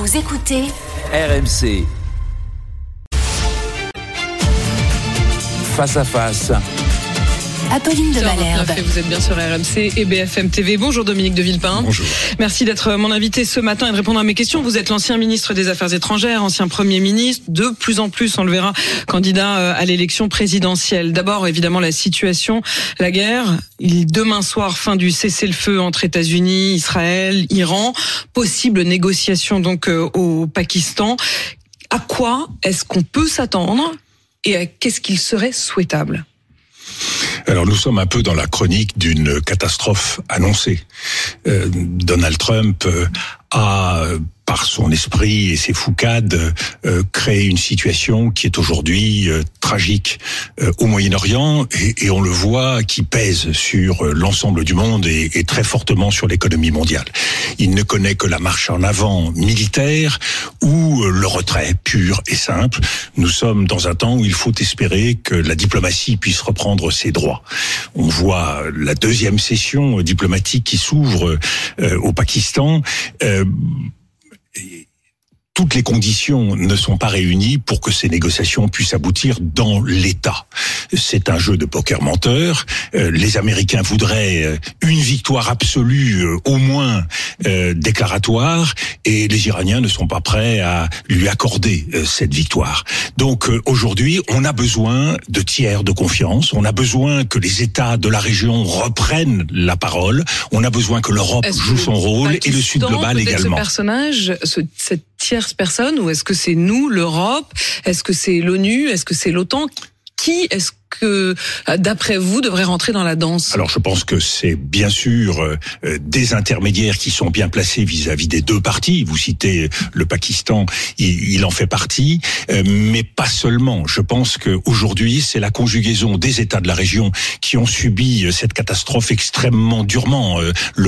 Vous écoutez RMC. Face à face. Apolline de Malherbe. Vous êtes bien sur RMC et BFM TV. Bonjour Dominique de Villepin. Bonjour. Merci d'être mon invité ce matin et de répondre à mes questions. Vous êtes l'ancien ministre des Affaires étrangères, ancien Premier ministre, de plus en plus, on le verra, candidat à l'élection présidentielle. D'abord, évidemment, la situation, la guerre. Demain soir, fin du cessez-le-feu entre États-Unis, Israël, Iran. Possible négociation donc au Pakistan. À quoi est-ce qu'on peut s'attendre et qu'est-ce qu'il serait souhaitable ? Alors nous sommes un peu dans la chronique d'une catastrophe annoncée. Donald Trump a, par son esprit et ses foucades, créé une situation qui est aujourd'hui tragique au Moyen-Orient et on le voit qui pèse sur l'ensemble du monde et très fortement sur l'économie mondiale. Il ne connaît que la marche en avant militaire ou le retrait pur et simple. Nous sommes dans un temps où il faut espérer que la diplomatie puisse reprendre ses droits. On voit la deuxième session diplomatique qui s'ouvre au Pakistan. Toutes les conditions ne sont pas réunies pour que ces négociations puissent aboutir dans l'État. C'est un jeu de poker menteur. Les Américains voudraient une victoire absolue, au moins déclaratoire, et les Iraniens ne sont pas prêts à lui accorder cette victoire. Donc aujourd'hui, on a besoin de tiers de confiance. On a besoin que les États de la région reprennent la parole. On a besoin que l'Europe joue son rôle et le Sud global également. Ce personnage, cette tierce personne, ou est-ce que c'est nous, l'Europe? Est-ce que c'est l'ONU? Est-ce que c'est l'OTAN? Qui est-ce que, d'après vous, devrait rentrer dans la danse? Alors, je pense que c'est bien sûr des intermédiaires qui sont bien placés vis-à-vis des deux parties. Vous citez le Pakistan, il en fait partie, mais pas seulement. Je pense qu'aujourd'hui, c'est la conjugaison des États de la région qui ont subi cette catastrophe extrêmement durement. Le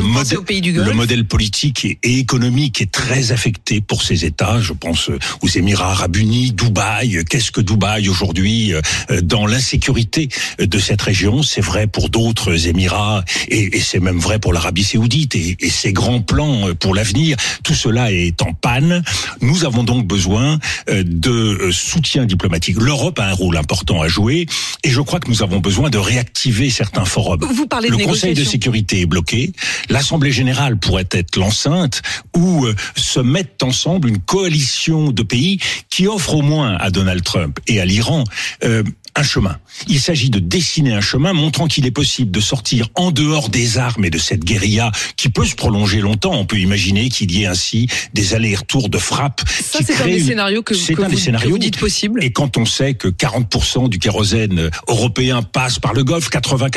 modèle politique et économique est très affecté pour ces États. Je pense aux Émirats Arabes Unis, Dubaï. Qu'est-ce que Dubaï aujourd'hui dans l'insécurité de cette région? C'est vrai pour d'autres Émirats et c'est même vrai pour l'Arabie Saoudite et ses grands plans pour l'avenir. Tout cela est en panne. Nous avons donc besoin de soutien diplomatique. L'Europe a un rôle important à jouer et je crois que nous avons besoin de réactiver certains forums. Vous parlez de Le Conseil de sécurité est bloqué. L'Assemblée générale pourrait être l'enceinte où se mettent ensemble une coalition de pays qui offre au moins à Donald Trump et à l'Iran un chemin. Il s'agit de dessiner un chemin montrant qu'il est possible de sortir en dehors des armes et de cette guérilla qui peut se prolonger longtemps. On peut imaginer qu'il y ait ainsi des allers-retours de frappe. Ça, c'est un des scénarios que vous dites possible. Et quand on sait que 40% du kérosène européen passe par le Golfe,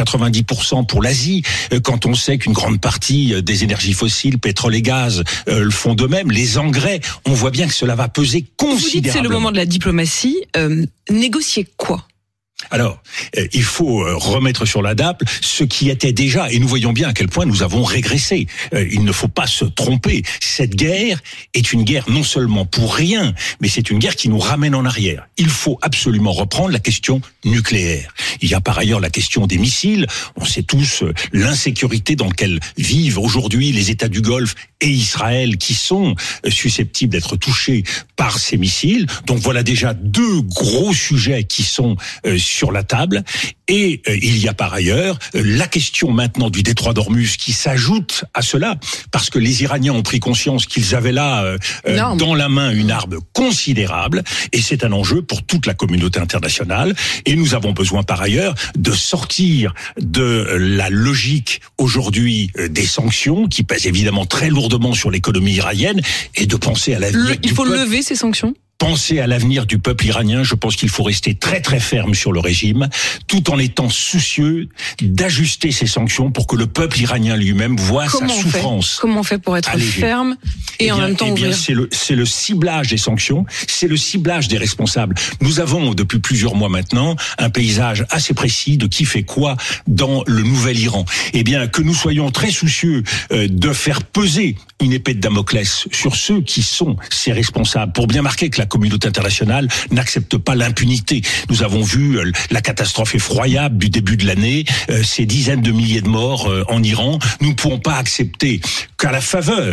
80-90% pour l'Asie, quand on sait qu'une grande partie des énergies fossiles, pétrole et gaz, le font de même, les engrais, on voit bien que cela va peser considérablement. Vous dites que c'est le moment de la diplomatie. Négocier quoi ? Alors, il faut remettre sur la table ce qui était déjà, et nous voyons bien à quel point nous avons régressé. Il ne faut pas se tromper. Cette guerre est une guerre non seulement pour rien, mais c'est une guerre qui nous ramène en arrière. Il faut absolument reprendre la question nucléaire. Il y a par ailleurs la question des missiles. On sait tous l'insécurité dans laquelle vivent aujourd'hui les États du Golfe et Israël qui sont susceptibles d'être touchés par ces missiles. Donc voilà déjà deux gros sujets qui sont sur la table. Et il y a par ailleurs la question maintenant du détroit d'Ormuz qui s'ajoute à cela, parce que les Iraniens ont pris conscience qu'ils avaient là dans la main une arme considérable, et c'est un enjeu pour toute la communauté internationale. Et nous avons besoin par ailleurs de sortir de la logique aujourd'hui des sanctions, qui pèsent évidemment très lourdement sur l'économie iranienne, et de penser à l'avenir. Il faut lever ces sanctions ? Penser à l'avenir du peuple iranien, je pense qu'il faut rester très très ferme sur le régime, tout en étant soucieux d'ajuster ces sanctions pour que le peuple iranien lui-même voit sa souffrance. Comment on fait pour être ferme et en même temps ouvrir ? C'est le ciblage des sanctions, c'est le ciblage des responsables. Nous avons depuis plusieurs mois maintenant un paysage assez précis de qui fait quoi dans le nouvel Iran. Eh bien, que nous soyons très soucieux de faire peser une épée de Damoclès sur ceux qui sont ces responsables, pour bien marquer que la communauté internationale n'accepte pas l'impunité. Nous avons vu la catastrophe effroyable du début de l'année, ces dizaines de milliers de morts en Iran. Nous ne pouvons pas accepter qu'à la faveur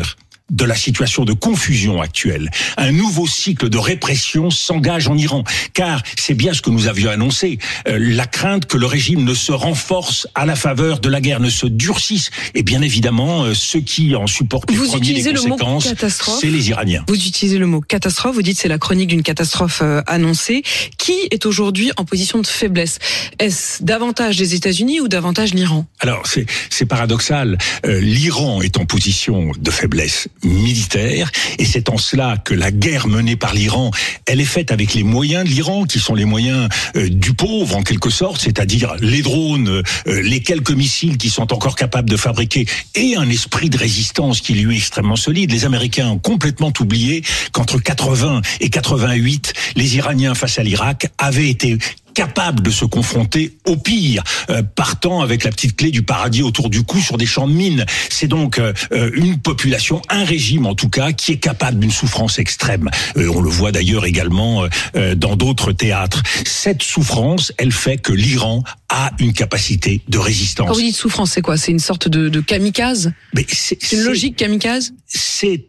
de la situation de confusion actuelle. Un nouveau cycle de répression s'engage en Iran, car c'est bien ce que nous avions annoncé, la crainte que le régime ne se renforce à la faveur de la guerre, ne se durcisse. Et bien évidemment, ceux qui en supportent les premiers des conséquences, c'est les Iraniens. Vous utilisez le mot catastrophe, vous dites c'est la chronique d'une catastrophe annoncée. Qui est aujourd'hui en position de faiblesse? Est-ce davantage les États-Unis ou davantage l'Iran? Alors, c'est paradoxal. L'Iran est en position de faiblesse militaire, et c'est en cela que la guerre menée par l'Iran, elle est faite avec les moyens de l'Iran, qui sont les moyens du pauvre en quelque sorte, c'est-à-dire les drones, les quelques missiles qui sont encore capables de fabriquer, et un esprit de résistance qui lui est extrêmement solide. Les Américains ont complètement oublié qu'entre 80 et 88, les Iraniens face à l'Irak avaient été capable de se confronter au pire, partant avec la petite clé du paradis autour du cou sur des champs de mines. C'est donc une population, un régime en tout cas, qui est capable d'une souffrance extrême. On le voit d'ailleurs également dans d'autres théâtres. Cette souffrance, elle fait que l'Iran a une capacité de résistance. Quand vous dites souffrance, c'est quoi? C'est une sorte de kamikaze? Mais c'est une logique kamikaze? C'est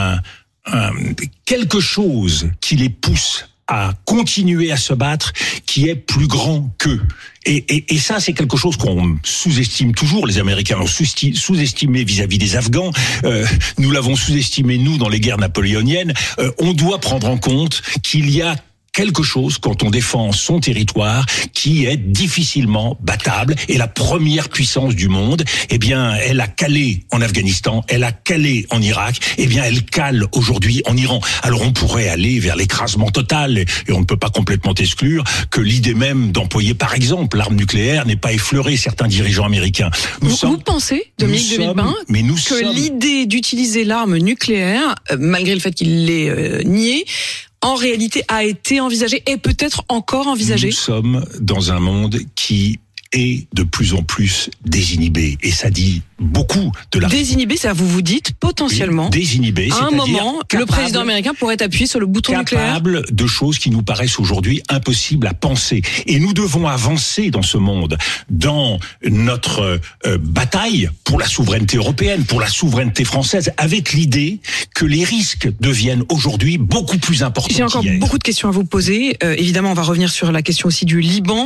quelque chose qui les pousse à continuer à se battre, qui est plus grand qu'eux. Et ça, c'est quelque chose qu'on sous-estime toujours. Les Américains l'ont sous-estimé vis-à-vis des Afghans. Nous l'avons sous-estimé, nous, dans les guerres napoléoniennes. On doit prendre en compte qu'il y a quelque chose, quand on défend son territoire, qui est difficilement battable. Et la première puissance du monde, eh bien, elle a calé en Afghanistan, elle a calé en Irak, eh bien, elle cale aujourd'hui en Iran. Alors, on pourrait aller vers l'écrasement total, et on ne peut pas complètement exclure que l'idée même d'employer, par exemple, l'arme nucléaire n'ait pas effleuré certains dirigeants américains. Vous pensez, Dominique de Villepin, que l'idée d'utiliser l'arme nucléaire, malgré le fait qu'il l'ait nié, en réalité a été envisagée et peut-être encore envisagée? Nous sommes dans un monde qui est de plus en plus désinhibé, et ça dit beaucoup de la... Désinhibé, c'est-à-dire vous dites potentiellement, oui, désinhibé, à un moment, le président américain pourrait appuyer sur le bouton nucléaire. Capable de choses qui nous paraissent aujourd'hui impossibles à penser. Et nous devons avancer dans ce monde, dans notre bataille pour la souveraineté européenne, pour la souveraineté française, avec l'idée que les risques deviennent aujourd'hui beaucoup plus importants. J'ai encore beaucoup de questions à vous poser. Évidemment, on va revenir sur la question aussi du Liban.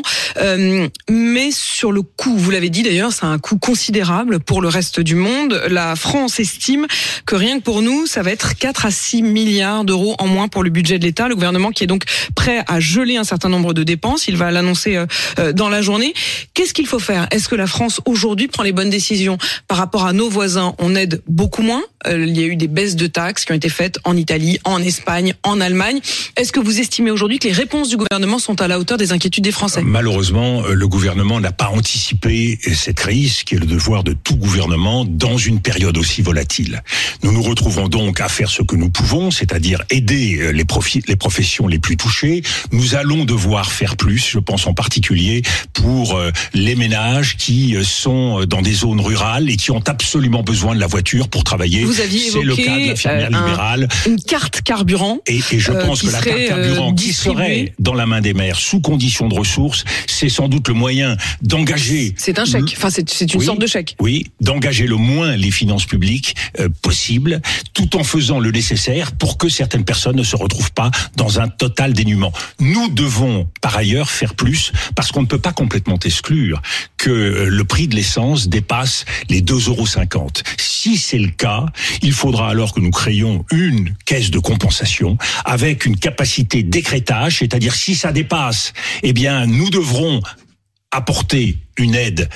Mais sur le coût, vous l'avez dit d'ailleurs, c'est un coût considérable pour le reste du monde. La France estime que rien que pour nous, ça va être 4 à 6 milliards d'euros en moins pour le budget de l'État. Le gouvernement qui est donc prêt à geler un certain nombre de dépenses, il va l'annoncer dans la journée. Qu'est-ce qu'il faut faire? Est-ce que la France aujourd'hui prend les bonnes décisions? Par rapport à nos voisins, on aide beaucoup moins. Il y a eu des baisses de taxes qui ont été faites en Italie, en Espagne, en Allemagne. Est-ce que vous estimez aujourd'hui que les réponses du gouvernement sont à la hauteur des inquiétudes des Français? Malheureusement, le gouvernement n'a pas anticipé cette crise, qui est le devoir de tout gouvernement dans une période aussi volatile. Nous nous retrouvons donc à faire ce que nous pouvons, c'est-à-dire aider les professions les plus touchées. Nous allons devoir faire plus, je pense en particulier pour les ménages qui sont dans des zones rurales et qui ont absolument besoin de la voiture pour travailler. Vous aviez évoqué le cas de l'infirmière libérale. Une carte carburant. Et je pense que la carte carburant qui serait dans la main des maires sous condition de ressources, c'est sans doute le moyen d'engager... C'est un chèque, enfin c'est une sorte de chèque. Oui, d'engager le moins les finances publiques possible, tout en faisant le nécessaire pour que certaines personnes ne se retrouvent pas dans un total dénuement. Nous devons par ailleurs faire plus, parce qu'on ne peut pas complètement exclure que le prix de l'essence dépasse les 2,50 €. Si c'est le cas, il faudra alors que nous créions une caisse de compensation avec une capacité d'écrêtage, c'est-à-dire si ça dépasse, eh bien nous devrons apporter une aide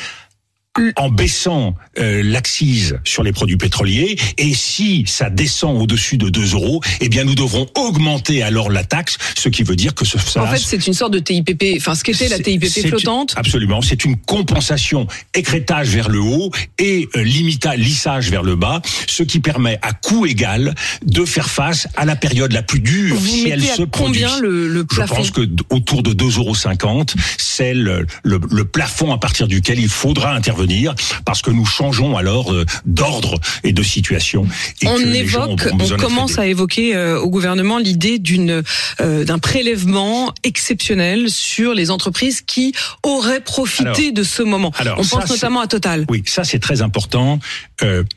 en baissant l'accise sur les produits pétroliers, et si ça descend au-dessus de 2 €, eh bien nous devrons augmenter alors la taxe, ce qui veut dire que ça... En fait, c'est une sorte de TIPP, enfin ce qu'était la TIPP flottante. Absolument, c'est une compensation, écrêtage vers le haut et lissage vers le bas, ce qui permet à coût égal de faire face à la période la plus dure. Vous si elle se produit. Combien le plafond? Je pense que autour de 2,50 €, c'est le plafond à partir duquel il faudra intervenir, parce que nous changeons alors d'ordre et de situation. Et on commence à évoquer au gouvernement l'idée d'un prélèvement exceptionnel sur les entreprises qui auraient profité de ce moment. On pense notamment à Total. Oui, ça c'est très important.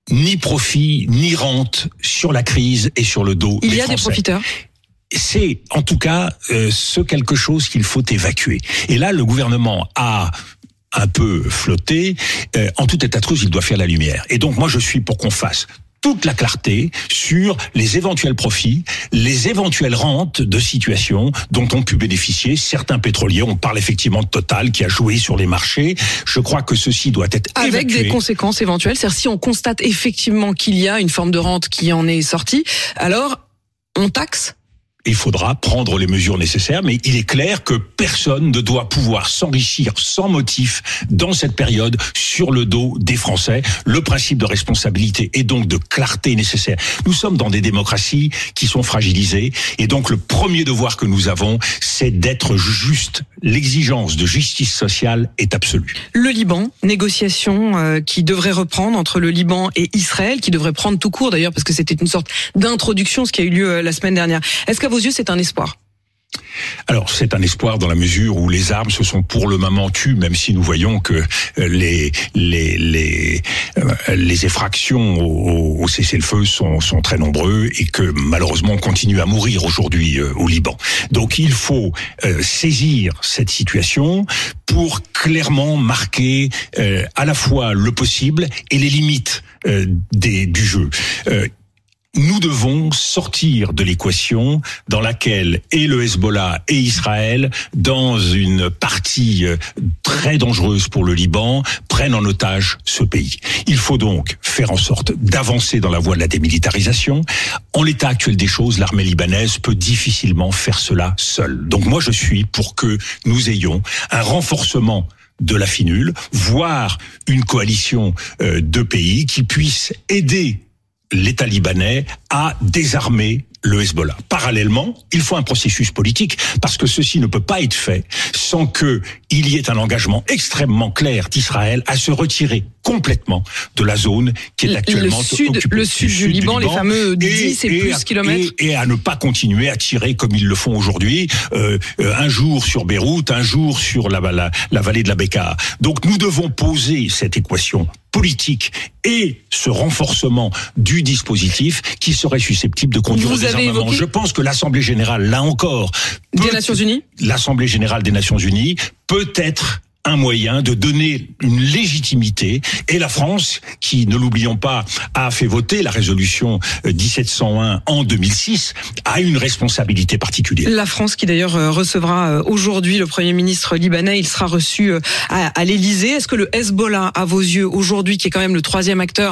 ni profit, ni rente sur la crise et sur le dos des Français. Il y a des profiteurs. C'est en tout cas ce quelque chose qu'il faut évacuer. Et là, le gouvernement a un peu flotté. En tout état de cause, il doit faire la lumière. Et donc, moi, je suis pour qu'on fasse toute la clarté sur les éventuels profits, les éventuelles rentes de situations dont ont pu bénéficier certains pétroliers. On parle effectivement de Total qui a joué sur les marchés. Je crois que ceci doit être avec évacué. Des conséquences éventuelles. C'est-à-dire si on constate effectivement qu'il y a une forme de rente qui en est sortie, alors on taxe. Il faudra prendre les mesures nécessaires, mais il est clair que personne ne doit pouvoir s'enrichir sans motif dans cette période sur le dos des Français. Le principe de responsabilité et donc de clarté nécessaire. Nous sommes dans des démocraties qui sont fragilisées et donc le premier devoir que nous avons, c'est d'être juste. L'exigence de justice sociale est absolue. Le Liban, négociation qui devrait reprendre entre le Liban et Israël, qui devrait prendre tout court d'ailleurs parce que c'était une sorte d'introduction, ce qui a eu lieu la semaine dernière. Est-ce qu'à vos yeux, c'est un espoir ? Alors, c'est un espoir dans la mesure où les armes se sont pour le moment tues, même si nous voyons que les effractions au cessez-le-feu sont très nombreux et que malheureusement on continue à mourir aujourd'hui au Liban. Donc, il faut saisir cette situation pour clairement marquer à la fois le possible et les limites du jeu. Nous devons sortir de l'équation dans laquelle et le Hezbollah et Israël, dans une partie très dangereuse pour le Liban, prennent en otage ce pays. Il faut donc faire en sorte d'avancer dans la voie de la démilitarisation. En l'état actuel des choses, l'armée libanaise peut difficilement faire cela seule. Donc moi, je suis pour que nous ayons un renforcement de la finule, voire une coalition de pays qui puisse aider l'État libanais a désarmé le Hezbollah. Parallèlement, il faut un processus politique parce que ceci ne peut pas être fait sans que il y ait un engagement extrêmement clair d'Israël à se retirer complètement de la zone qui est actuellement occupée. Le sud du Liban, les fameux 10 et plus kilomètres. Et à ne pas continuer à tirer comme ils le font aujourd'hui, un jour sur Beyrouth, un jour sur la vallée de la Bekaa. Donc nous devons poser cette équation politique et ce renforcement du dispositif qui serait susceptible de conduire au désarmement. Je pense que l'Assemblée générale, là encore, des Nations Unies, l'Assemblée générale des Nations Unies peut être un moyen de donner une légitimité. Et la France, qui, ne l'oublions pas, a fait voter la résolution 1701 en 2006, a une responsabilité particulière. La France qui d'ailleurs recevra aujourd'hui le Premier ministre libanais, il sera reçu à l'Élysée. Est-ce que le Hezbollah, à vos yeux, aujourd'hui, qui est quand même le troisième acteur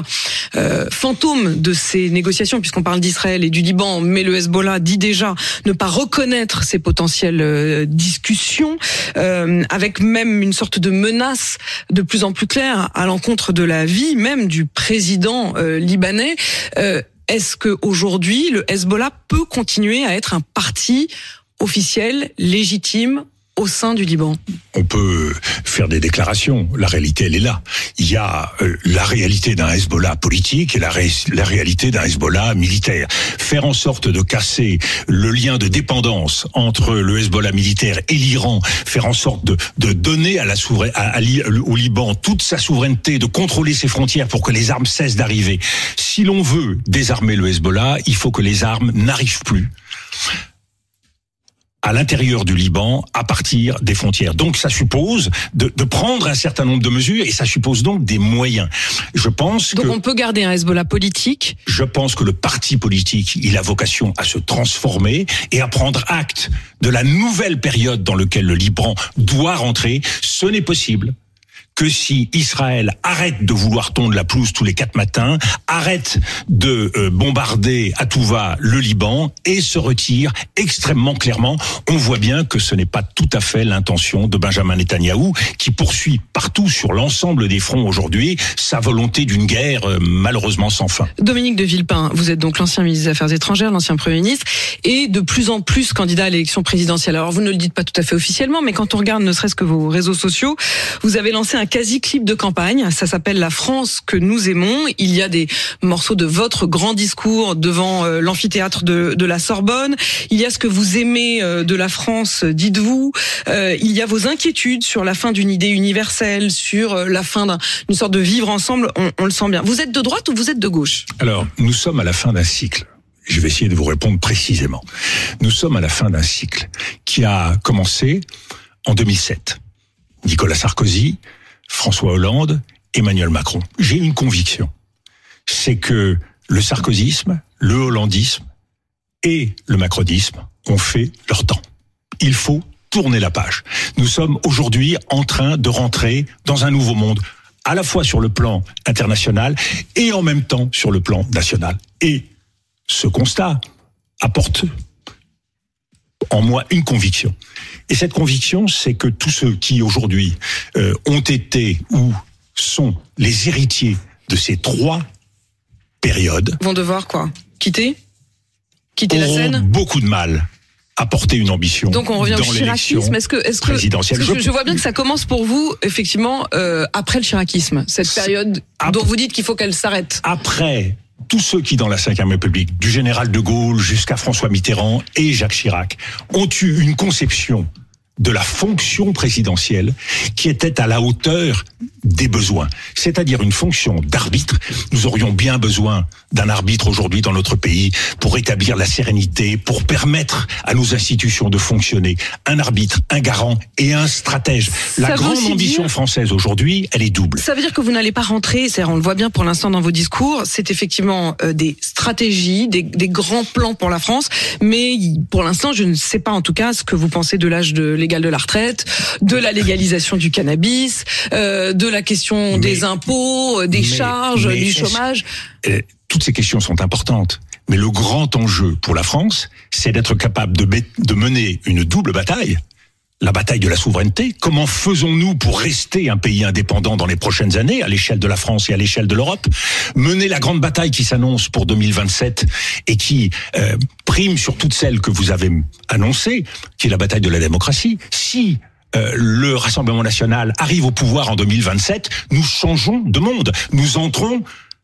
fantôme de ces négociations, puisqu'on parle d'Israël et du Liban, mais le Hezbollah dit déjà ne pas reconnaître ces potentielles discussions, avec même une sorte de menace de plus en plus claire à l'encontre de la vie même du président libanais. Est-ce que aujourd'hui le Hezbollah peut continuer à être un parti officiel, légitime au sein du Liban? On peut faire des déclarations. La réalité, elle est là. Il y a la réalité d'un Hezbollah politique et la réalité d'un Hezbollah militaire. Faire en sorte de casser le lien de dépendance entre le Hezbollah militaire et l'Iran, faire en sorte de donner au Liban toute sa souveraineté, de contrôler ses frontières pour que les armes cessent d'arriver. Si l'on veut désarmer le Hezbollah, il faut que les armes n'arrivent plus à l'intérieur du Liban, à partir des frontières. Donc ça suppose de prendre un certain nombre de mesures et ça suppose donc des moyens. Donc on peut garder un Hezbollah politique. Je pense que le parti politique, il a vocation à se transformer et à prendre acte de la nouvelle période dans laquelle le Liban doit rentrer. Ce n'est possible que si Israël arrête de vouloir tondre la pelouse tous les 4 matins, arrête de bombarder à tout va le Liban et se retire extrêmement clairement. On voit bien que ce n'est pas tout à fait l'intention de Benjamin Netanyahou qui poursuit partout sur l'ensemble des fronts aujourd'hui sa volonté d'une guerre malheureusement sans fin. Dominique de Villepin, vous êtes donc l'ancien ministre des Affaires étrangères, l'ancien Premier ministre et de plus en plus candidat à l'élection présidentielle. Alors vous ne le dites pas tout à fait officiellement, mais quand on regarde ne serait-ce que vos réseaux sociaux, vous avez lancé un un quasi-clip de campagne. Ça s'appelle La France que nous aimons. Il y a des morceaux de votre grand discours devant l'amphithéâtre de la Sorbonne. Il y a ce que vous aimez de la France, dites-vous. Il y a vos inquiétudes sur la fin d'une idée universelle, sur la fin d'une sorte de vivre ensemble. On le sent bien. Vous êtes de droite ou vous êtes de gauche? Alors, nous sommes à la fin d'un cycle. Je vais essayer de vous répondre précisément. Nous sommes à la fin d'un cycle qui a commencé en 2007. Nicolas Sarkozy, François Hollande, Emmanuel Macron. J'ai une conviction, c'est que le sarkozysme, le hollandisme et le macronisme ont fait leur temps. Il faut tourner la page. Nous sommes aujourd'hui en train de rentrer dans un nouveau monde, à la fois sur le plan international et en même temps sur le plan national. Et ce constat apporte en moi une conviction. Et cette conviction, c'est que tous ceux qui aujourd'hui ont été ou sont les héritiers de ces trois périodes vont devoir quoi? Quitter la scène? Beaucoup de mal à porter une ambition. Donc on revient au chiracisme. Est-ce que présidentielle. Je vois bien que ça commence pour vous effectivement après le chiracisme, cette période dont vous dites qu'il faut qu'elle s'arrête. Après tous ceux qui, dans la Ve République, du général de Gaulle jusqu'à François Mitterrand et Jacques Chirac, ont eu une conception de la fonction présidentielle qui était à la hauteur des besoins, c'est-à-dire une fonction d'arbitre. Nous aurions bien besoin d'un arbitre aujourd'hui dans notre pays pour rétablir la sérénité, pour permettre à nos institutions de fonctionner. Un arbitre, un garant et un stratège. La grande ambition française aujourd'hui, elle est double. Ça veut dire que vous n'allez pas rentrer, c'est-à-dire on le voit bien pour l'instant dans vos discours, c'est effectivement des stratégies, des grands plans pour la France, mais pour l'instant je ne sais pas en tout cas ce que vous pensez de l'âge légal de la retraite, de la légalisation du cannabis, de la question des impôts, des charges, du chômage. Toutes ces questions sont importantes. Mais le grand enjeu pour la France, c'est d'être capable de mener une double bataille. La bataille de la souveraineté. Comment faisons-nous pour rester un pays indépendant dans les prochaines années, à l'échelle de la France et à l'échelle de l'Europe? Mener la grande bataille qui s'annonce pour 2027 et qui prime sur toutes celles que vous avez annoncées, qui est la bataille de la démocratie. Si le Rassemblement national arrive au pouvoir en 2027, nous changeons de monde. Nous entrons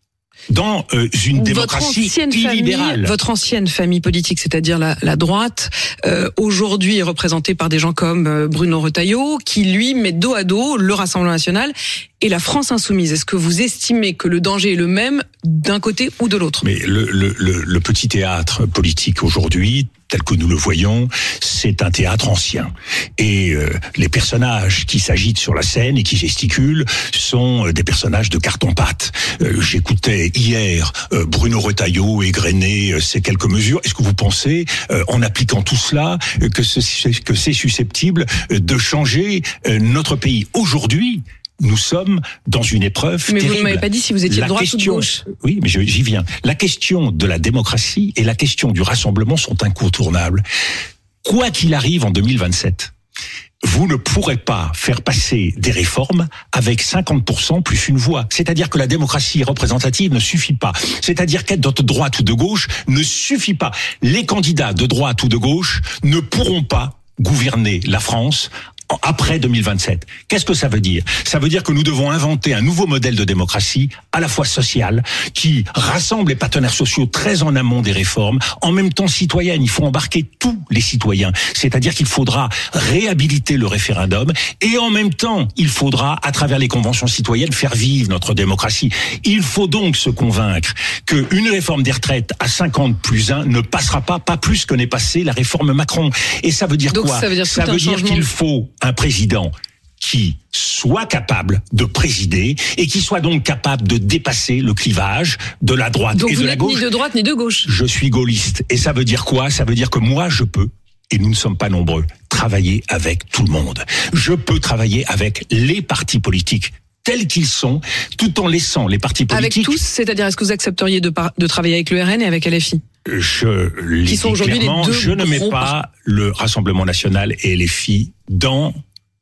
dans une démocratie illibérale. Votre ancienne famille politique, c'est-à-dire la droite, aujourd'hui est représentée par des gens comme Bruno Retailleau, qui lui met dos à dos le Rassemblement national et la France insoumise. Est-ce que vous estimez que le danger est le même d'un côté ou de l'autre? Mais le petit théâtre politique aujourd'hui, tel que nous le voyons, c'est un théâtre ancien. Et les personnages qui s'agitent sur la scène et qui gesticulent sont des personnages de carton-pâte. J'écoutais hier Bruno Retailleau égrener ces quelques mesures. Est-ce que vous pensez, en appliquant tout cela, que c'est susceptible de changer notre pays? Aujourd'hui, nous sommes dans une épreuve terrible. Mais vous ne m'avez pas dit si vous étiez de droite ou de gauche. Oui, mais j'y viens. La question de la démocratie et la question du rassemblement sont incontournables. Quoi qu'il arrive en 2027, vous ne pourrez pas faire passer des réformes avec 50% plus une voix. C'est-à-dire que la démocratie représentative ne suffit pas. C'est-à-dire qu'être de droite ou de gauche ne suffit pas. Les candidats de droite ou de gauche ne pourront pas gouverner la France après 2027. Qu'est-ce que ça veut dire? Ça veut dire que nous devons inventer un nouveau modèle de démocratie, à la fois sociale, qui rassemble les partenaires sociaux très en amont des réformes, en même temps citoyenne. Il faut embarquer tous les citoyens. C'est-à-dire qu'il faudra réhabiliter le référendum et en même temps, il faudra, à travers les conventions citoyennes, faire vivre notre démocratie. Il faut donc se convaincre qu'une réforme des retraites à 50+1 ne passera pas plus que n'est passée la réforme Macron. Et ça veut dire donc, quoi? Ça veut dire qu'il faut un président qui soit capable de présider et qui soit donc capable de dépasser le clivage de la droite donc et de la gauche. Donc vous n'êtes ni de droite ni de gauche. Je suis gaulliste. Et ça veut dire quoi? Ça veut dire que moi, je peux, et nous ne sommes pas nombreux, travailler avec tout le monde. Je peux travailler avec les partis politiques tels qu'ils sont, tout en laissant les partis politiques... Avec tous, c'est-à-dire est-ce que vous accepteriez de travailler avec le RN et avec LFI? Qui sont aujourd'hui clairement, les deux. Je ne mets pas le Rassemblement national et LFI dans...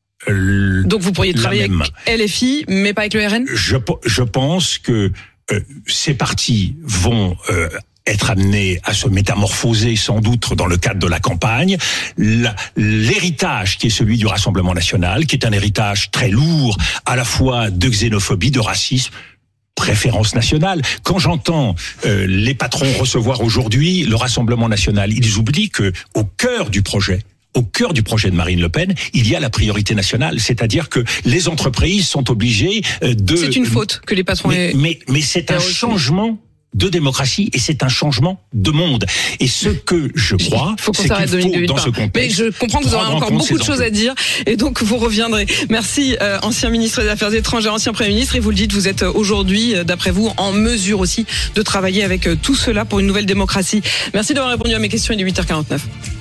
Donc vous pourriez travailler avec LFI, mais pas avec le RN? Je pense que ces partis vont être amené à se métamorphoser sans doute dans le cadre de la campagne. L'héritage qui est celui du Rassemblement national, qui est un héritage très lourd, à la fois de xénophobie, de racisme, préférence nationale. Quand j'entends les patrons recevoir aujourd'hui le Rassemblement national, ils oublient que au cœur du projet de Marine Le Pen, il y a la priorité nationale, c'est-à-dire que les entreprises sont obligées de... C'est une faute que les patrons... Mais c'est un changement de démocratie et c'est un changement de monde. Et ce que je crois, c'est qu'il faut, dans ce contexte... Mais je comprends que vous aurez encore beaucoup de choses à dire et donc vous reviendrez. Merci, ancien ministre des Affaires étrangères, ancien Premier ministre, et vous le dites, vous êtes aujourd'hui, d'après vous, en mesure aussi de travailler avec tout cela pour une nouvelle démocratie. Merci d'avoir répondu à mes questions, il est 8h49.